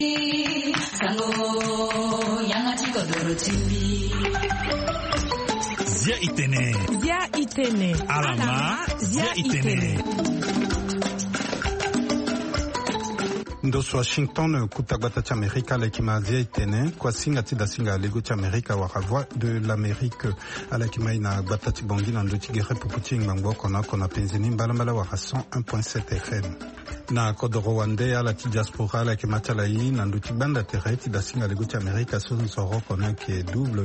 Zia Itene. Alama Zia Itene. Ndoso Washington kutagbata cha Amerika lekima Zia Itene kwa singa tida singa lego cha Amerika wa voix de l'Amérique ala kima ina gbata tibongi na ndochi gere puputi ngbango kona penzini mbala wa 101.7 FM. Na kodoro wande ala ti diaspora ala ke matala yi na nduti banda tereti da singa lego ti Amerika son soro kona ke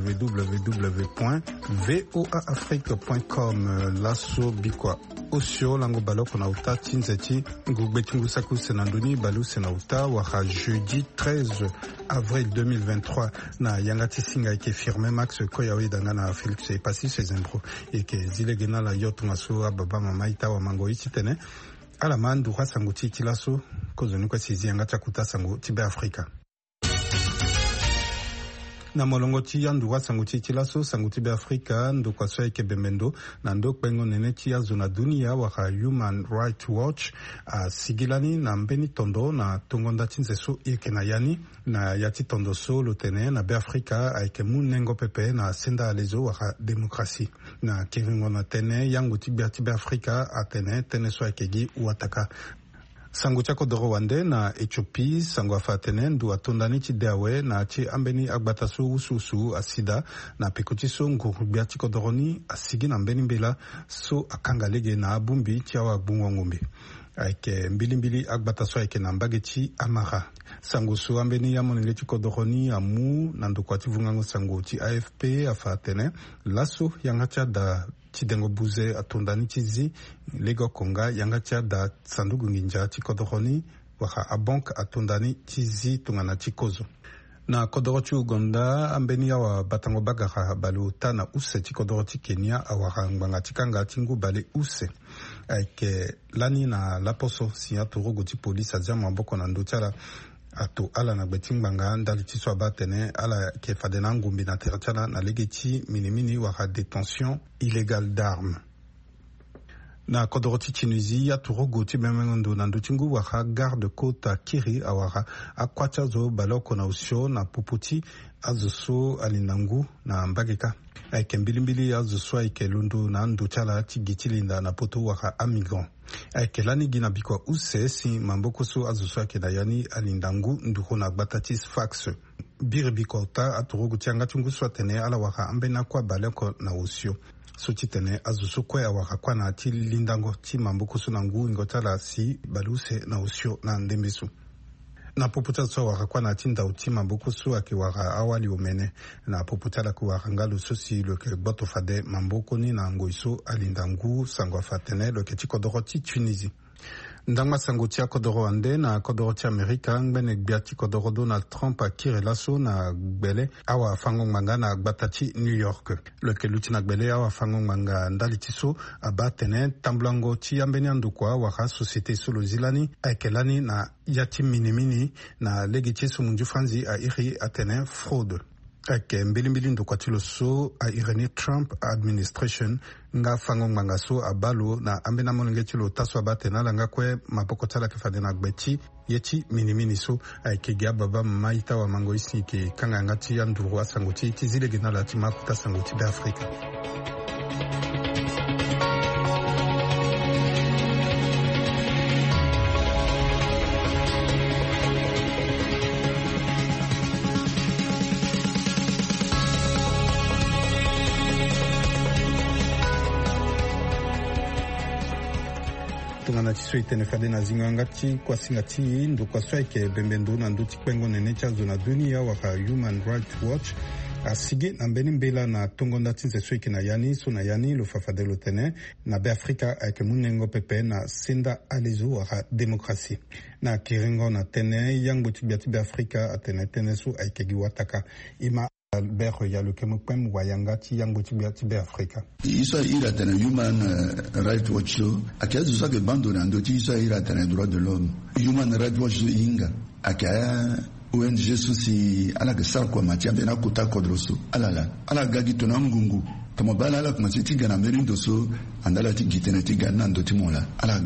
www.voaafrique.com laso bikwa osio lango baloko na uta tinzeti ngugbetungu saku senanduni balu senauta waka jeudi 13 avril 2023 na yangati singa eke firme Max Koyawe danga na Felix Epasi Sezembro eke zilegena la yotu maso ababa mama ita wa mango ititene ala mandu sangu ti kilaso kozonu kwa sizi yanga chakuta sangu tibe Afrika na molongo ti yandu sangu ti kilaso sangu tibe Afrika ndo kwa soe ke bemendo na ndo kwengo nene ti ya zona dunia waka Human Rights Watch sigilani na mbeni tondo na tongonda tinzeso eke na yani na yati tondo so lotene na be Afrika aike munengo pepe na senda alezo waka demokrasi na kiringo na tene yangu tibe Afrika atene tene so akegi uataka sangu chako doro wande na Ethiopia sangu afatene ndu atondani chi dewe na chi ambeni agbatasu ususu asida na pekuti so ngurubia chiko doroni asigi na mbeni mbela so akangalege na abumbi chi awa bungo ngumbi aike mbili agbatasu aike na mbageti amara sangu so ambeni ya monele chiko doroni amu na ndukwati vungango sangu chi AFP afatene laso yangacha da chidengo buze atondani chizi lego konga yangacha da sandugu nginja chikodoroni waka abank atondani chizi tungana chikozo na kodorochi Uganda ambeni ya wa batango bagara balu tana use chikodorochi Kenya awara ngbanga chikanga chingu bale use aike lani na laposo siyato rogo ti polisi azia mamboko na ndochala ato ala na betingbanga ndali tiswa batene ala ke fadena ngumbi na terachala na legeti minimini waka détention illégale d'armes na kodoroti Tunisie ya turogo ti bemengondo na ndutingu waka garde côte Kiri awara akwacha zo baloko na usio na puputi azuso alinangu na mbageka aike mbilimbili azuso aike lundu na nduchala tigitilinda na poto waka amigrant aike lani gina bikwa use si mamboko so azuso ake na yani alindangu nduko na gbatatis fax biri bikota aturogo tianga tungu swatene ala waka ambena kwa baloko na usio so titene azuso kwe awaka kwa na ti lindango ti mamboko so nangu ngotala si baluse na usio na ndembesu na poputa so waka kwa na tinda utima mamboko so ake waka awali umene na poputa la kuwaka ngalo so si loke boto fade mamboko ni na ngoiso alindangu sangwa fatene loke chiko doroti Tunisie ndanga sango tia kodoro ande na kodoro tia Amerika ngene biati kodoro Donald Trump akire laso na gbele awa fango manga na gbatachi New York loke luti na gbele awa fango manga ndali tiso abatene tamblango ti ambeni andukwa waka société solo zilani aikelani na yati minimini na legiti sumunju franzi a iri atene fraude ake mbili ndukwatilo so a Irene Trump administration nga fango manga so abalo na ambena monengetilo taswa batena langa kwe mapoko tala ke fadena gbeti yeti minimini so ake gya baba maita wa mango isi ke kanga ngati ya nduru asangoti tizile gina la tima kuta sangoti da Afrika tungana tiswe itene fade na zinga ngati kwa singati ndo kwa swaike bembendo na nduti kwengo nene cha zona dunia waka Human Rights Watch asige na mbeni mbela na tongonda tinze sweke na yani so na yani lo fafadelo tene na be Afrika ake munengo pepe na senda alezo waka demokrasi na kiringo na tene yango tibiati be Afrika atene tene so ake giwataka ima Albert ya lo kemokwem wayangati yango tibiati be Afrika isa ira tene Human Rights Watch akazu sake bando na ndo isa ira tene droit de l'homme Human Rights Watch inga akaya ONG susi ala gesar kwa matia bena kuta kodroso ala gagi tona ngungu kama bala ala kuma tiga na merindo so andala tigitene tiga na ndo timola ala ga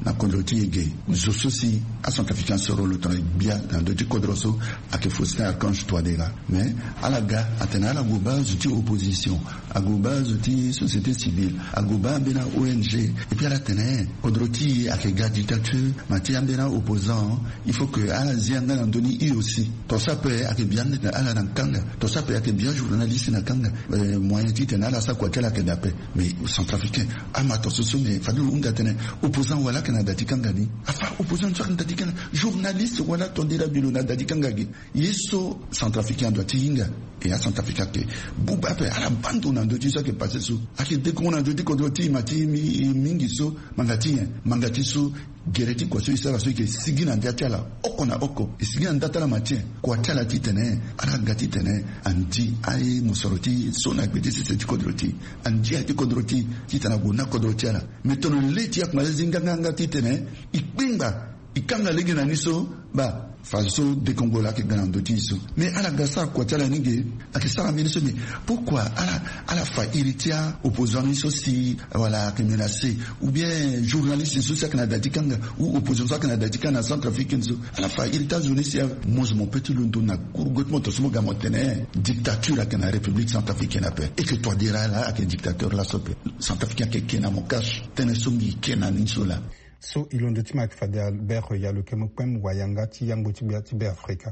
na kondroti ege zoso si a Centrafricain soro le temps bien dans de kodroso a que Faustin Archange Touadéra mais à la ga atena la goba zuti opposition a goba zuti société civile a goba bena ONG et puis à la tene kodroti a que ga dictature matia bena opposant il faut que à la zianga ndoni i aussi to ça peut a que bien à la kanga to ça peut a que bien journaliste na kanga moyen tite na la sa kwa kala que d'après mais Centrafricain amato soso mais fadu unga tene opposant wala kana datikangani afa opposant sur datikana journaliste wala tondela bilona datikangagi yeso Centrafricain doit tinga et à Centrafricain que buba après à la bande on a de ça qui passe sous à que dès qu'on a de kodroti mati mingiso mangati so gereti kwa so isara so ke sigina ndiatala okona oko sigina ndatala matien kwa tala titene ala ngati tene anti ai musoroti sona gbedi se kodroti anti ai kodroti titana gona kodroti ala metono leti ya kwa zinga ngati tene ikpinga ikanga legi na niso ba faso de Congo là qui gagne d'otiso mais à la gassa quoi tala ninge à que ça ramène mais pourquoi à la fa iritia opposant niso si voilà que menacé ou bien journaliste sur ça Canada dikanga ou opposant ça Canada dikanga Centrafricain à la fa irita journaliste moi mon petit londo na courgotement to somo gamotene dictature à la République centrafricaine après et que toi diras là à que dictateur là Centrafricain qui kena mon cash tenesongi kena ninsola. So ilondo tima kifade Albert ya lo kemokwem wayanga ti yango tibe Afrika.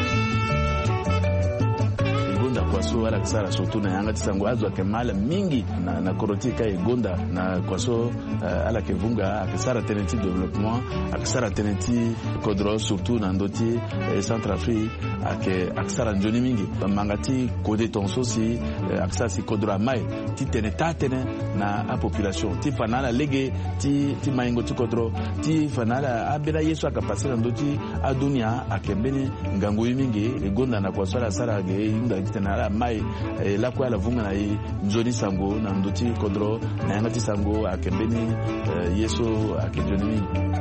Gonda kwaso ala kisara surtout na yanga tisango azwa kemala mingi na korotika igonda na kwaso ala kevunga akisara tenenti développement akisara tenenti kodro surtout na ndoti Centrafrique akisara njoni mingi mangati kode tonso si akisara si kodro mai ti tenetane na a population ti fanala lege ti maingo ti kodro ti fanala abela yesu akapasira ndoti a dunia akembeni ngango mingi igonda na kwaso ala sara ge inda tenala mai la kwa la vunga na njoni sango na ndoti kodro na yanga ti sango akembeni yesu akenjoni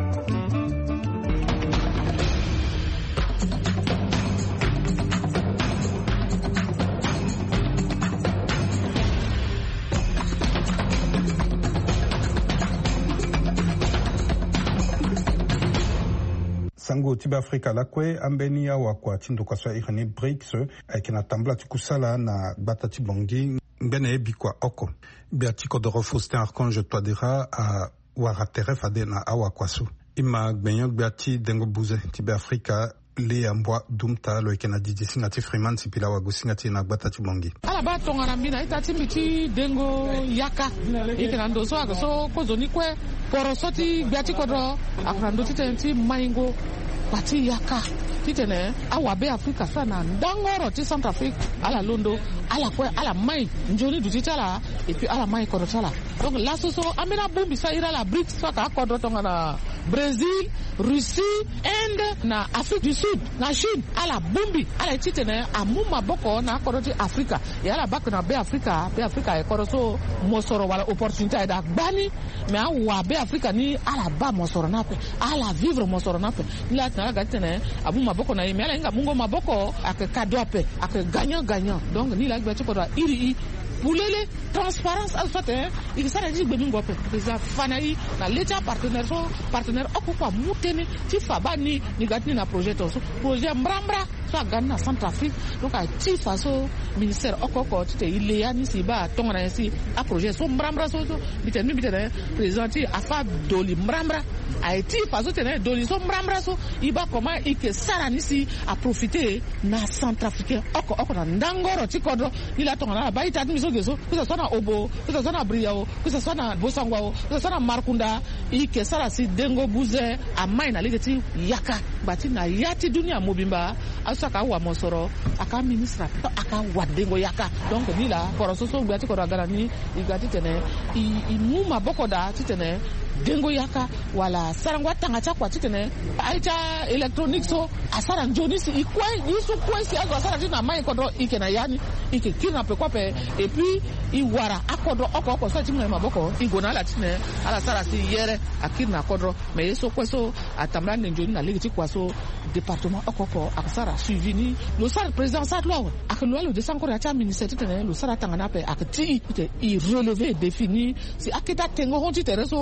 sango tiba Afrika lakwe ambeni ya wakwa chindo kwa swa irene BRICS aikina tambla tikusala na bata tibongi ngene ebikwa oko bia tiko de Faustin Archange Touadéra a waratere fade na awakwasu ima gbenyo biati dengo buze tiba Afrika le ambwa dumta lo ikena didi singati Freeman sipila wago singati na bata tibongi ala ba tonga mbina itati miti dengo yaka ikena ndoso so kozoni kwe porosoti biati kodro akrando titenti maingo pati yaka titene awabe Afrika sana ndangoro ti Centrafrique ala londo ala kwe ala mai njoni dutitala et puis ala mai kodotala donc la soso amena bombi sa ira la BRICS saka kodro tonga na Brésil, Russie, Inde na Afrique du Sud na Chine ala bombi ala titene amuma boko na kodoti Afrika et ala bak na be Afrika e kodoso mosoro wala opportunité da bani mais awabe Afrika ni ala ba mosoro nape ala vivre mosoro nape la na gatene abuma boko na yemela inga mungo maboko ak kadope ak gagnant donc ni la gbetu ko iri Boulele, transparence, alphater, il s'est dit que nous avons fait Fanaï, la l'État partenaire, occupé Moutene, Tifabani, Nigatni, na projet Mbrambra, soit Ghana, Centrafrique, donc à Tifaso, ministère Okoko, il y a ici, Tonga ici, à projet, son Mbrambra, bitenu, présenté à Fab Doli Mbrambra, a été Faso, Doli, son Mbrambra, il va comment il que Saranisi a profité, na Centrafricain, Oko, Ndangoro, Tikodro, il a Tonga, Baïta, que ce soit na Obo, que ce soit na Briao, que ce soit na Bosangwao, que ce soit na Markunda, et que ça si dengo buze a maina ligeti yaka bati na yati dunia mobimba asaka wa mosoro aka ministra aka wadengo yaka donc ni la porososo gati ko ragara ni igati tene i muma bokoda titene dengo yaka wala sarangwa tanga chakwa titene aita electronics so asara njoni si ikwa yisu kwa si azo asara tina mai kodro ike na yani ike kina pe kwape et puis iwara akodro oko so timwe maboko igona la tine ala sara si yere akina kodro mais yeso kweso atamra njoni na ligiti kwaso département okoko akasara suivi ni le sar président sa loi akelo le desanko ya cha ministère tene le sara tanga na pe akti i relever défini si akita tengo honti tereso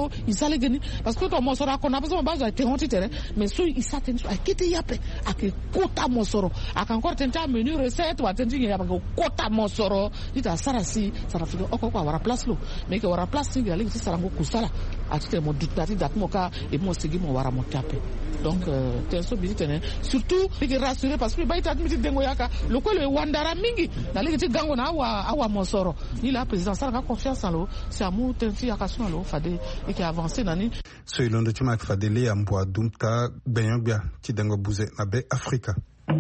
sale gani parce que to mosoro akona besoin bazo te honti tere mais so isa tentu akete yape ake kota mosoro aka encore tenta menu recette wa tentu ya bako kota mosoro ita sarasi sarafiko okoko wara place lo mais que wara place ngi ali sarango kusala atite mo dutati datmoka et mo sigi mo wara mo tape donc tenso bizitene surtout que rassurer parce que baita admiti dengo yaka lokolo wandara mingi na ligi gango na awa mosoro ni la président saranga confiance en lo c'est amu tensi yaka son lo fade et qui avancer nani so ilondo chuma fadele ambwa dumta benyobia ti dengo buze na be Afrika.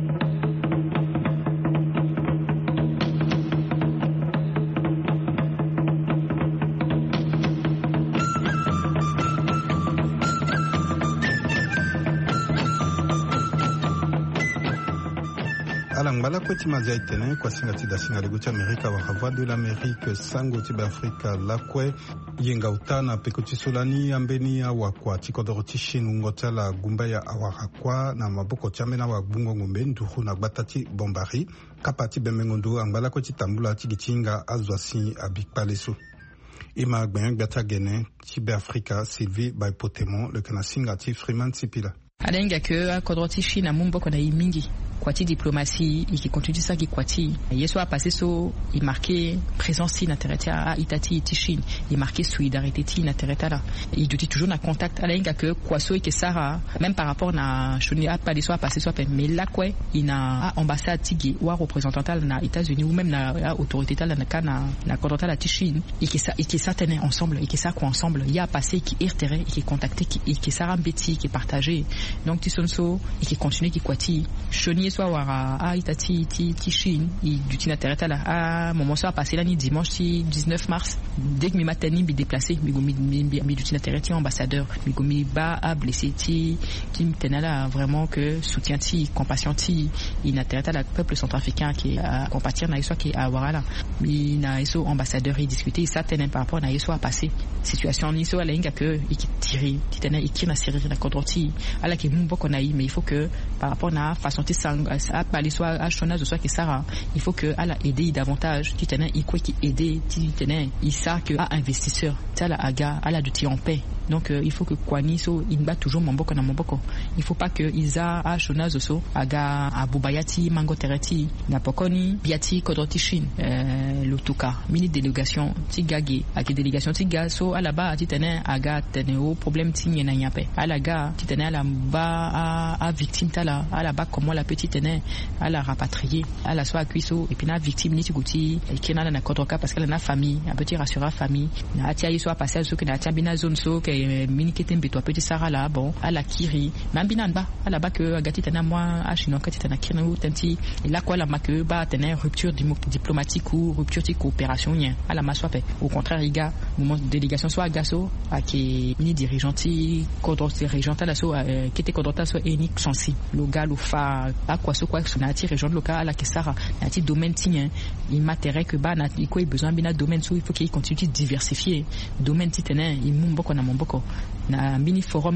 Alangala kweti mazia itene kwa singa tida singa leguti Amerika wa Voix de l'Amérique sango tiba Afrika lakwe yenga utana pekoti solani ambeni ya wakwa tikodoro tishinu ngotala gumba ya awarakwa na maboko chamena wa bungo ngombe nduhu na batati bombari kapati bemengondo angala kweti tambula tigichinga azwasi abikpaleso ima gben gbata gene tiba Afrika Sylvie Baipotemon le kanasinga ti Freeman Sipila alenga ke kodoro tishina mumbo kona imingi Kwati diplomatie et qui continue ça qui kwati yeso a passé so il marqué présence in intereta a itati tishin il marqué solidarité tin intereta là il doit toujours na contact à l'inga que kwaso et que Sarah même par rapport na choni a pas des so a passé so mais là quoi il na ambassade tigi ou représentant na États-Unis ou même na autorité là na contact la tishin et que ça tenait ensemble et que ça quoi ensemble il y a passé qui irtere et qui contacté et qui Sarah Betty qui partagé donc tisonso et qui continue qui kwati choni soit wara a itati tishin et du tinatereta là à moment soit passé l'année dimanche 19 mars dès que mi matani bi déplacé mi du tinatereti ambassadeur mi gomi ba a blessé ti tenala vraiment que soutien ti compassion ti inatereta la peuple centrafricain qui a compatir na iso qui a wara là mi na iso ambassadeur et discuter ça tenait par rapport na iso a passé situation ni so ala inga que et qui tirer ti tenait et qui na série la kodroti ala qui mumbo konaï mais il faut que par rapport na façon ti sang à pas les soit à chônage de soit que Sarah il faut que elle a aidé davantage qui tenait il quoi qui aider qui tenait il ça que à investisseur ça la aga à la duty en paix donc il faut que Kwani so il bat toujours Mamboko na Mamboko il faut pas que Isa a chônage so aga abubayati mango tereti na pokoni biati kodotishin lutuka mini délégation tigagi à qui délégation tiga so à la bas ti tenait aga tenait au problème ti na nyape à la ga ti tenait à la bas à victime tala à la bas comment la petite à la rapatrier à la soit cuisso et puis na victime ni tiguti qui na kotoka parce qu'elle a famille un petit rassurer famille na atia iso a passer ce que na atia bina zone so que mini ketembe toi petit Sarah là bon à la kiri même binanba à la bas que agati tana moi a chino kati tana kiri ou tanti et là quoi la ma que ba tena rupture diplomatique ou rupture de coopération rien à la maswape au contraire il gars moment de délégation soit gaso à qui mini dirigeanti kodro dirigeant à la so qui était kodrota so enic sensi le gars le fa à quoi so quoi na ti région locale à Kesara na ti domaine tien il m'intéresse que ba na quoi besoin bina domaine so il faut qu'il continue de diversifier domaine ti tenen il mumboko na Mamboko na mini forum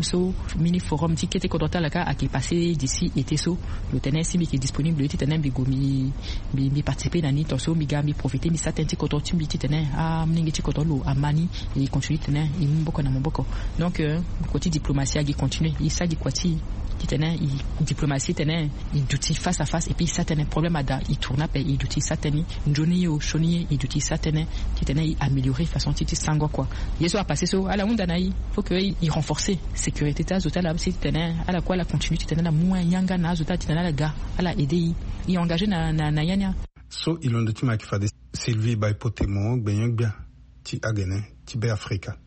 ti kete kodota la ka a qui passé d'ici été so le tenen si mi qui est disponible ti tenen bi gomi bi participer na ni toso mi ga mi profiter mi satin ti kodoti mi ti tenen a mningi ti kodolo a mani et il continue tenen il mumboko na Mamboko donc côté diplomatie a qui continue il ça di kwati qui tenait diplomatie tenait il douti face à face et puis ça tenait problème à da il tourna il douti ça tenait Johnny au Choni il douti ça tenait qui tenait améliorer façon titi sango quoi yeso a passé so à la onda naï faut que il renforcer sécurité ta zota là aussi tenait à la quoi la continue tenait la moins yanga na zota tenait la gars à la aider il engagé na yanya so il on de tu ma qui fa de Sylvie Baipotemon bien ti agene ti be Afrika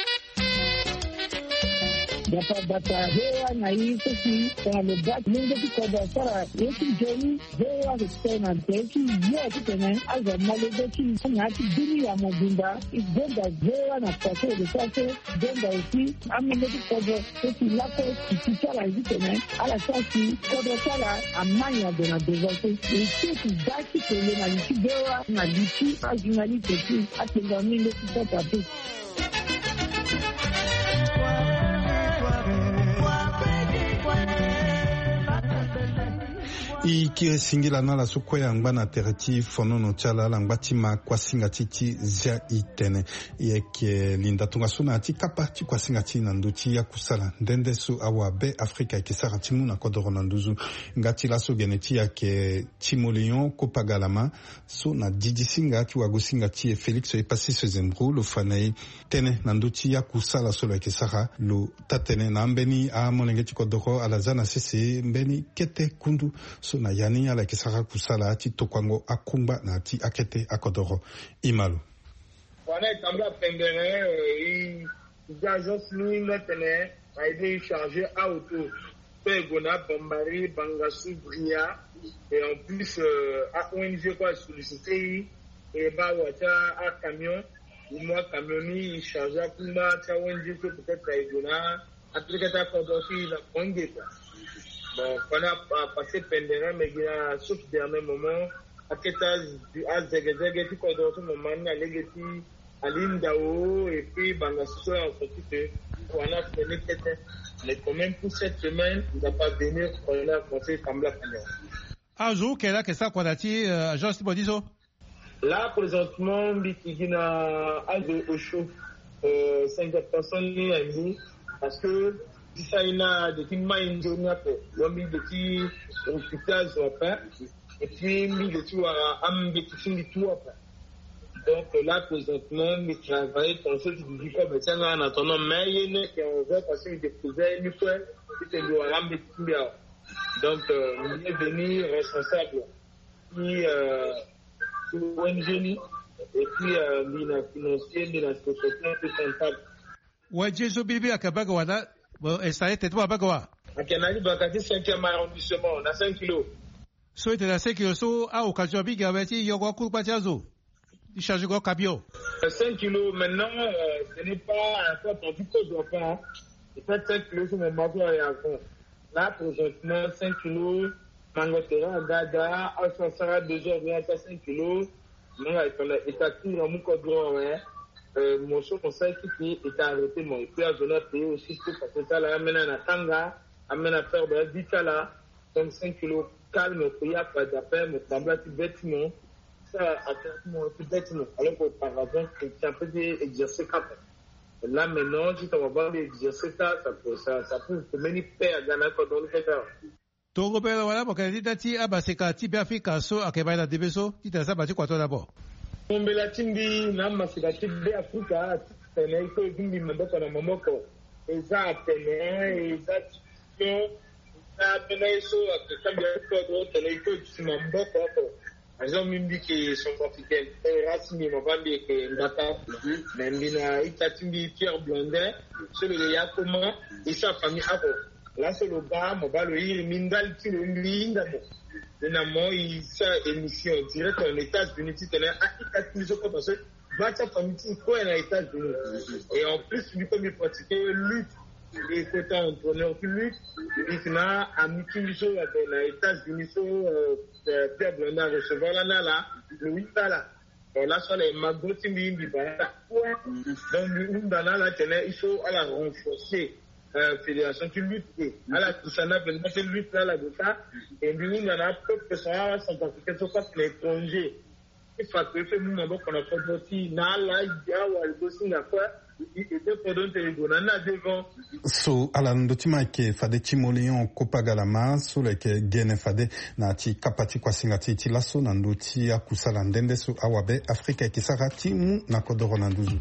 Bata hewa na hii sisi kwa mbaki mungu kwa sara yetu jeni hewa kutena teki yeye kutena aza malezechi na ati dini ya mobimba igenda hewa na pate de sase denda usi ameleji kwa sisi lako kitala hitena ala sasi kwa sala amanya de na dezote sisi daki kele na liti hewa na liti ajinali teki atenda mile kitata tu ti kiri singila na la sukwe yangba na tereti fonono chala langba ti ma kwasinga ti zia itene yeke linda tunga suna ti kapa ti kwasinga ti nandu ti ya kusala ndende su awa be Afrika ikisara ti muna kodoro nanduzu ngati la so gene ti yake Timoleon Kopagalama so na didisinga ti wagusinga ti Felix epasi sezembru lo fanai tene nandu ti ya kusala so lo ikisara lo tatene na mbeni a monenge ti kodoro alazana sese mbeni kete kundu so na yani ala kisaka kusala ti tokwango akumba na ti akete akodoro Imalu wana tambla pendere i agence nous maintenant a été chargé à auto Pegona Bambari Bangasu Bria et en plus à ONG quoi sollicité et bah wata à camion moi camionni chargé à Kumba ta ONG peut-être Pegona après ta condosi la Congo quoi. Bon, on a passé pendant mais il a sauf dernier moment à Zegezege qui condamne ce moment à l'égati à l'Indao et puis Bangasso en sorti que on a fait mais quand même pour cette semaine il n'a pas venu on a conseillé comme la première. Un jour quelle est ça qu'on a dit agence Bodiso? Là présentement Bitigina a de au chaud 50 personnes ni parce que si ça il a des films une journée après l'homme de qui hôpital soit pas et puis mis de tout à ambitieux du tout après donc là présentement il travaille pour ceux qui disent quoi mais ça en attendant mais il y en a qui ont fait passer des projets une fois c'était le ambitieux donc il est venu responsable qui ONG et puis il a financier il a secrétaire comptable ouais Jésus bibi akabaga wana bon installé tête ba bagawa akenali bakati 5e arrondissement on a 5 kilos so ite na 5 kilos so a occasion biga beti yoko kurpa chazo il charge go camion 5 kilos maintenant ce n'est pas encore du tout doit pas il fait 5 kilos sur mon bateau et à fond là présentement 5 kilos mangotera dada à ça sera 2 heures bien 5 kilos non il est à tout dans mon codron hein mon chef conseil qui est arrêté mon puis à zone payé aussi parce que ça là amène à Tanga amène à faire de Ditala donc 5 kilos calme pour y a pas d'appel me semble petit bêtement ça attend mon petit bêtement alors qu'auparavant c'est un peu d'exercer cap là maintenant si on va voir l'exercer ça peut mener paix à Ghana quand on le fait ça Togo pela wala bokali dati abaseka ti Afrika so akebana debeso ti tasa bati kwato d'abord Mbela timbi na masikati be Afrika tene ko dimbi maboko na momoko eza tene eza tio na tene so akambia ko do tene ko maboko ko azo mimbi ke son africain rasmi mabambi ke ndata mbina itatimbi Pierre Blondin celui de Yakoma et sa famille ako là c'est le gars mobalo il mindal ti le linda mo finalement il fait émission direct aux États-Unis tu tenais à plus au parce que votre famille quoi aux États-Unis et en plus lui comme il pratiquait lutte et côté entraîneur qui lutte il a amici sur les États-Unis sur Pierre Blondin recevoir là le 8 là et là sur les magoti mbi ba donc lui dans là tenait il faut à la renforcer fédération qui lutte à la Kusana vraiment c'est lutte là de ça et lui on a peu que ça s'impliquer sur pas l'étranger il faut que fait nous on a fait aussi na là ya wa le Singapour il était pendant téléphone na devant so ala ndotima ke fade Timoleon Kopagalama so le ke gene fade na ti kapati kwa singati ti laso na ndoti ya kusala ndende so awabe Afrika ikisaka ti mu na kodoro na nduzu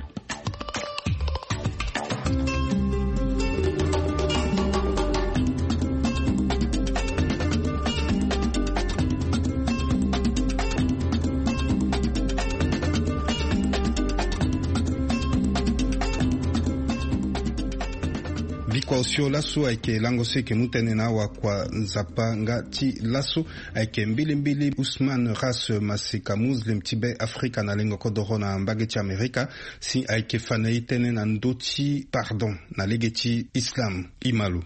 kwa usio laso aike lango seke mutene na wa kwa nzapa ngati laso aike mbili Usman Ras Masika Muslim Tibe Afrika na lengo kodoro na mbageti Amerika si aike fanaitene na ndoti pardon na legeti Islam Imalu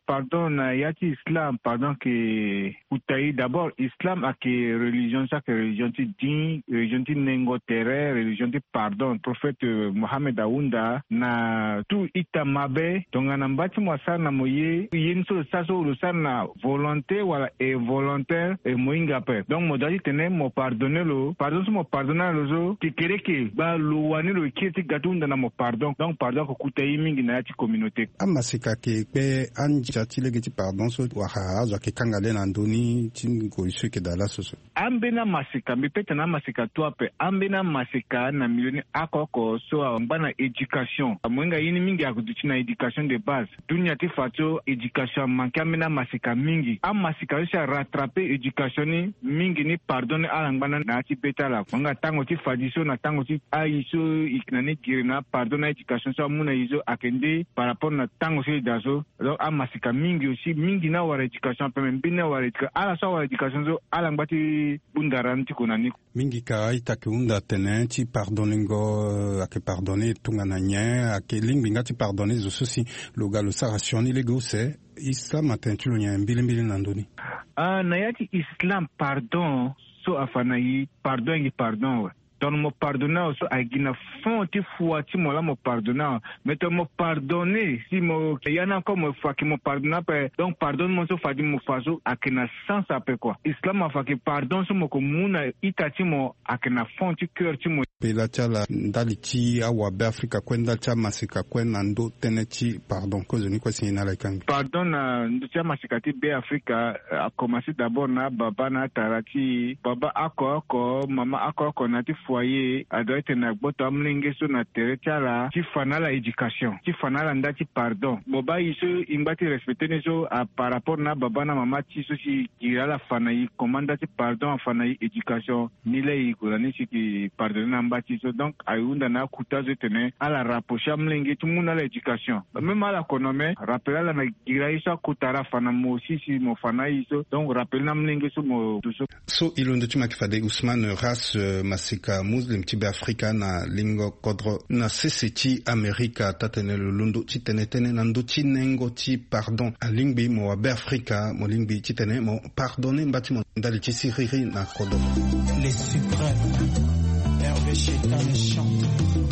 pardon na yati islam pardon que utaï d'abord islam a que religion ça que religion ti din religion ti nengo terre religion ti pardon prophète Mohammed aunda na tout itamabe donc anambati mwasa na moye yenso saso lusana volonté wala involontaire et moinga pe donc modali tene mo pardonner lo pardon mo pardonner lo zo ti kereke ba lo wani lo kiti gatunda na mo pardon donc pardon ko kutaï mingi na yati communauté amasika ke pe anja tilege pardon so waha zo ke kangale na ndoni tingo isuke dala soso ambena masika mipeta na masika to pe ambena masika na milioni akoko so ambana education amwenga yini mingi akuduchi na education de base dunia ti fato education manka mena masika mingi amasika sha rattraper education ni mingi ni pardonne alangana na ti betala manga tango ti fadiso na tango ti aiso iknani kirina pardonne education so muna izo akende par rapport na tango si dazo donc amasika mingi aussi mingi na wa education pe mbina wa education ala so wa education so alangbati bundaranti konani mingi ka itakiunda tene ti pardonningo ake pardonner tungana nya ake lingbi ti pardonner zo sosi loga lo sarasioni lego se islam atentulo nya mbili nandoni na yati islam pardon so afanayi pardon donc me pardonner aussi agina fond ti foi ti mo la mo pardonner mais to mo pardonner si mo yana comme fa ki mo pardonner donc pardonne mo so fa di mo faso akena sens ape quoi islam fa ki pardon so mo ko muna itati mo akena fond ti cœur ti mo pela chala ndali ti awa be Afrika kwenda cha masika kwenda ndo tene ti pardon cause ni kwa sina la kangi pardon na ndo cha masika ti be Afrika a commencé d'abord na baba na tarati baba akoko mama akoko na ti foyer adoite na gboto amlinge so na terechala ti fanala education ti fanala ndati pardon boba iso imbati respecter ne so par rapport na baba na mama ti so si kirala fanayi commanda ti pardon fanayi education ni le ko ni si ki pardonner bâtisse donc ayunda na kutazo tene ala rapprocher amlinge tout monde à l'éducation même à la konome rappeler la giraisa kutara fana mo si mo fana iso donc rappeler amlinge so mo tout so ilondo tuma kifade Ousmane race masika muslim tibe afrika na lingo kodro na seseti amerika tatene lundo titene na ndo tinengo ti pardon a lingbi mo be afrika mo lingbi titene mo pardonner mbati mo ndali ti siriri na kodo les suprêmes Hervé Chétan chante.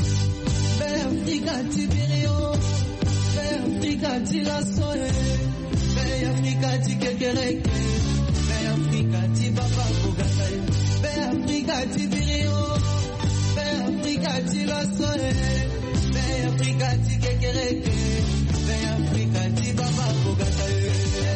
Africa Tibirio, Africa Tilasoe, Africa Tikekereke, Africa Tibaba Bogatai, Africa Tibirio, Africa Tilasoe, Africa Tikekereke, Africa Tibaba Bogatai.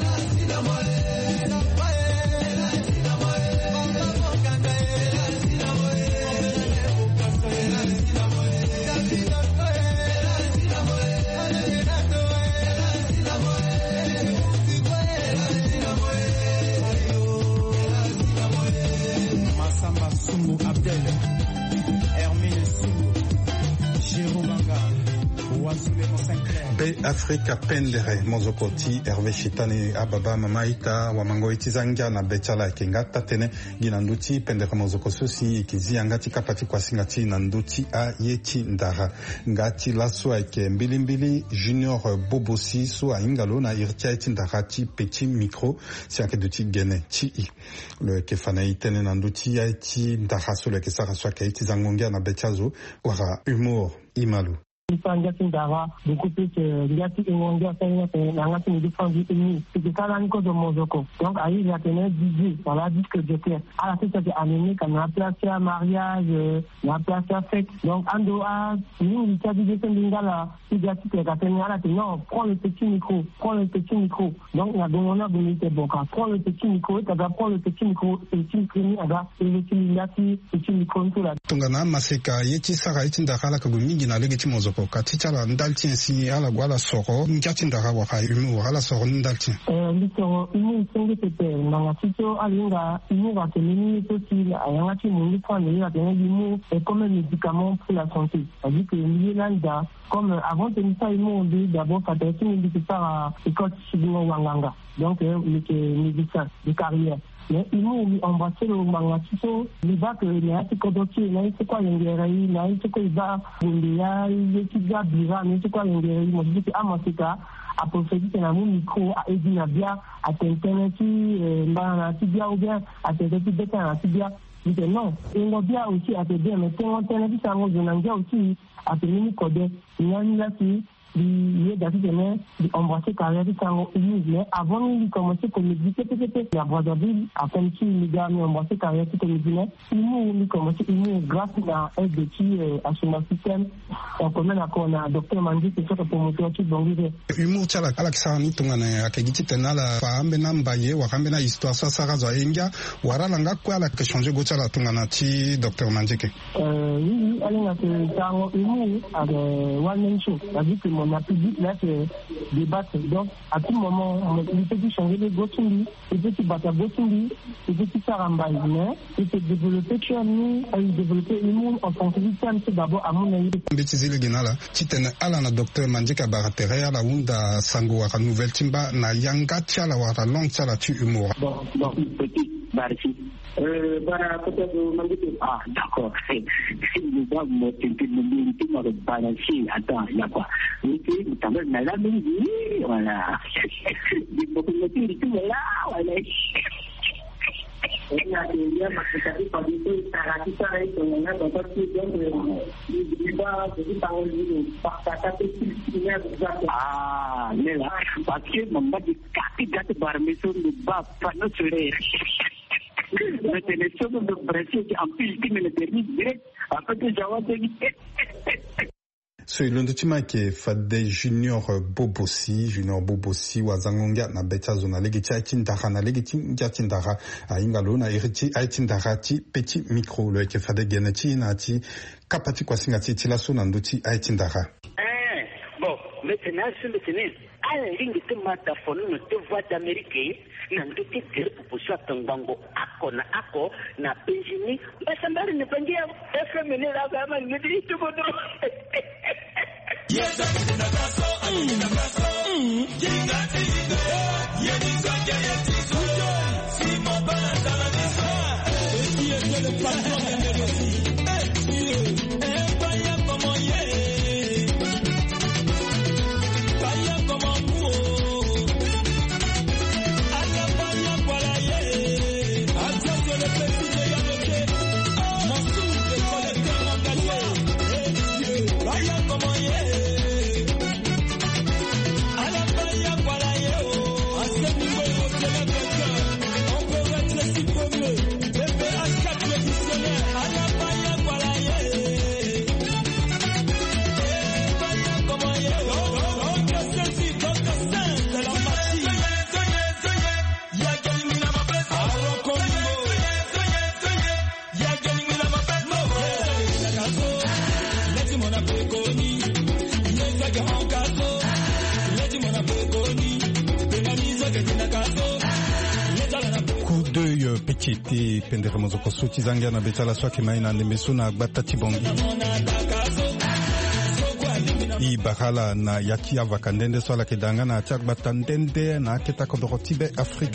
Be Afrika pendere mozokoti Hervé Chitane ababa mamaita wamango itizanga na bechala kengata tene ginanduti pendere mozoko sosi ikizi angati kapati kwa singati nanduti a yeti ndara ngati laso ake mbilimbili junior bobosi so ingalo na irtia eti ndara ti petit micro si anke duti gene ti le kefana itene nanduti a eti ndara so le kesara so ake itizangongia na bechazo wara humour imalu ngati ndara beaucoup plus ngati ingongia sana na ngati ni défendu ennemi c'est ça là niko do mozoko donc ayi ya tene DJ voilà disque de terre à la fête de année quand on a placé à mariage on a placé à fête donc ando a ni ngati de ndingala ngati ke ka tene ala non prends le petit micro donc la domona bonite boka prends le petit micro et t'as prends le petit micro et tu prends aga et tu ngati petit micro tout là tongana maseka yeti sara yeti ndakala ka gomingi na legeti mozoko katitala ndaltien si ala gwala soro ngati ndaka waka umu ala soro ndaltien litoro umu senge tete manga tito alinga umu va tenir aussi ayanga ti mungi prendre la tenir umu est comme un médicament pour la santé c'est-à-dire que milieu là comme avant de nous ça umu dit d'abord ça doit être une à école chibino wanganga donc médecin de carrière mais imu embrasser le mangatito liba que les atikodoki na isikwa yengerei na isikwa iba bundia ikiga bira ni isikwa yengerei mo dit amasika approfondir dans mon micro à Edina bien à t'internetti mbana tibia ou bien à t'internetti bêta na tibia non on bien aussi à te bien mais quand internetti ça on zonanga aussi à te mini code ni là qui il est d'ailleurs embrasser carrière de sang mais avant de commencer comme méditer peut-être la Brazzaville après qui les gars ont embrassé carrière comme méditer il commencer grâce à aide qui à son système en commun accord na docteur Mandi c'est ça pour montrer tout bon idée humour tala alaksani tungana akagiti tenala faambe na mbaye wakambe na histoire ça saraza enga waralanga kwa la que changer gocha la tungana ti docteur Mandi ke oui allez na que ça humour avec one show on a public là que débattre donc à tout moment il peut changer les Gotumbi il peut battre Gotumbi il peut faire un bail mais il peut développer chami et développer l'humour en tant que système c'est d'abord à mon avis mbetizile genala titena ala na docteur Mandika baratere ala unda sango wa nouvelle timba na yanga tchala wa long tchala tu humour donc petit barci peut-être Mandika d'accord c'est nous va monter le monde balancer attends il y a quoi okay tambah dalam ini wala di populasi itu wala ini ada maksudnya pada itu cara kita itu yang dapat kita diubah jadi tahun ini kata itu ini lah pasti membuat kaki jatuh barmesun ubah penuh sudah Macam semua berhasil diambil di militer direct apa tu jawab lagi So ilondo chimake fade junior bobosi wazangonga na beta zona legiti aitindara na legiti ngatindara ingalo na iriti aitindara ti petit micro le ke fade geneti na ti kapati kwa singati ti la sona ndoti aitindara bon maintenant sur le tennis ala lingi te mata fonu no te voix d'Amérique na ndoki tere pupushwa tangango ako na penjini basambari ne pangia FM ne la kama ngidi tu bodo yes na kaso na kaso jingati yeni zoge yeti sujo simo balanta la nisa et le patron de Nerosi vaya como ye vaya como Petit pendere mozoko suti zanga na betala swaki maina nemesuna batati bongi I bahala na yaki avakandende swala kedanga na atak batandende na keta kodorotibe Afrika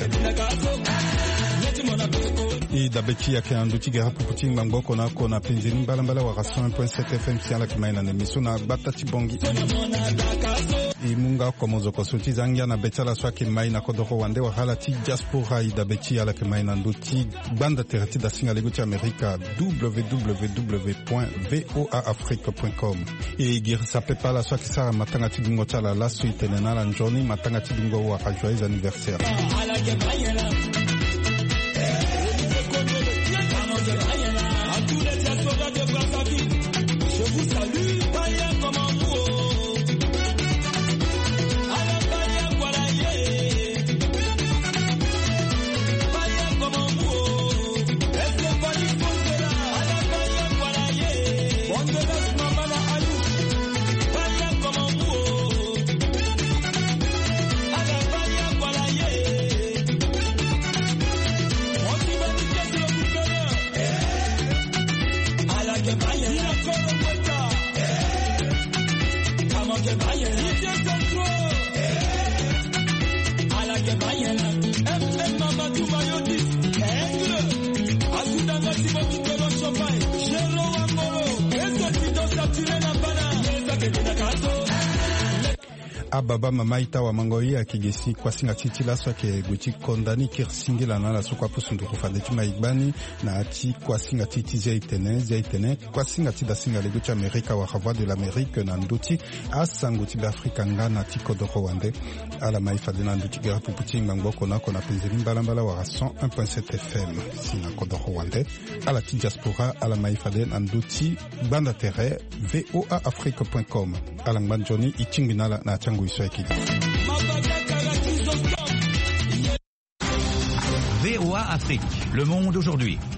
I dabeki yake anduti gara puputi ngamboko na kona penzini mbala wa 100.7 FM siala kimaina nemesuna batati bongi Imunga komozo kosuti zangia na betala swaki maina kodoro wande wa halati diaspora I dabeki ala kimaina nduti banda terati da singa leguti Amerika www.voaafrique.com E gir sapepa la swaki sara matanga tidungo chala la suite nenala njoni matanga tidungo wa joyeux anniversaire Je vous salue, Paya comme ababa mama ita wa mangoi akigesi kwa singa titila so ke guti kondani kirsingila na la sokwa pusundu kufande tima igbani na ati kwa singa titi zaitene kwa singa tida singa le guti Amerika wa Voix de l'Amérique na nduti asanguti Afrika ngana tiko do Rwanda ala maifa de na nduti gara puputi ngamboko na kona penzeli mbalambala wa 101.7 FM sina kodo Rwanda ala ti diaspora ala maifa de na nduti banda terre voaafrique.com ala ngbanjoni ichingina na changu isweki VOA Afrique, le monde aujourd'hui.